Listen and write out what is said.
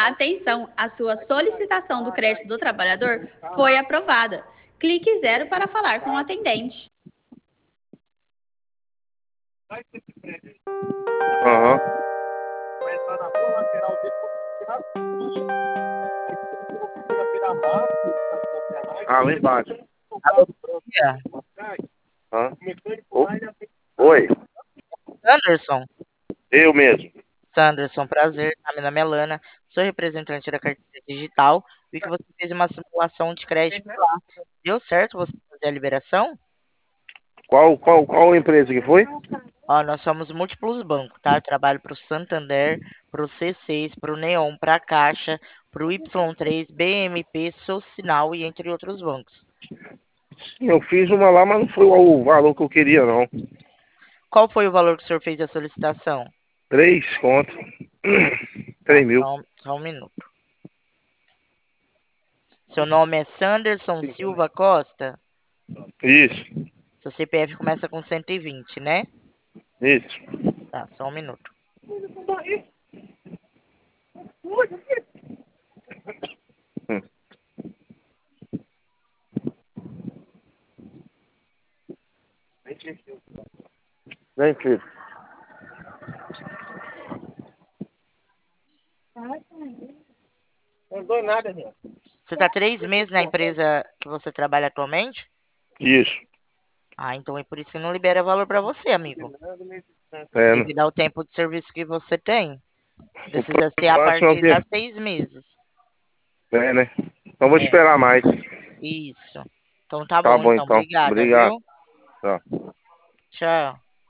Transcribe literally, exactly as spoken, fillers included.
Atenção, a sua solicitação do crédito do trabalhador foi aprovada. Clique zero para falar com o atendente. Aham. Ah, lá embaixo. Alô, bom dia. Hã? Ô- Oi, Sanderson. eu mesmo. Sanderson, prazer. Meu nome é Lana. Sou representante da carteira digital. Vi que você fez uma simulação de crédito lá. Deu certo você fazer a liberação? Qual, qual, qual empresa que foi? Ó, nós somos múltiplos bancos, tá? Eu trabalho para o Santander, para o C seis, para o Neon, para a Caixa, para o Y três, B M P, Socinal e entre outros bancos. Sim, eu fiz uma lá, mas não foi o valor que eu queria, não. Qual foi o valor que o senhor fez a solicitação? Três contos. Tá, Três mil. só, um- só um minuto. Seu nome é Sanderson Silva Costa? Isso, Seu C P F começa com cento e vinte, né? isso. Tá, só um minuto. Hum. Vem, filho. Não dou nada, gente. Você tá três meses na empresa que você trabalha atualmente? Isso. Ah, então é por isso que não libera valor para você, amigo. É, Devido ao tempo de serviço que você tem. Precisa ser a próximo partir que das seis meses. é, né? Então vou É, esperar mais. isso. Então tá Tá bom, bom então. então. Obrigada, Obrigado. viu? Tá. Tchau.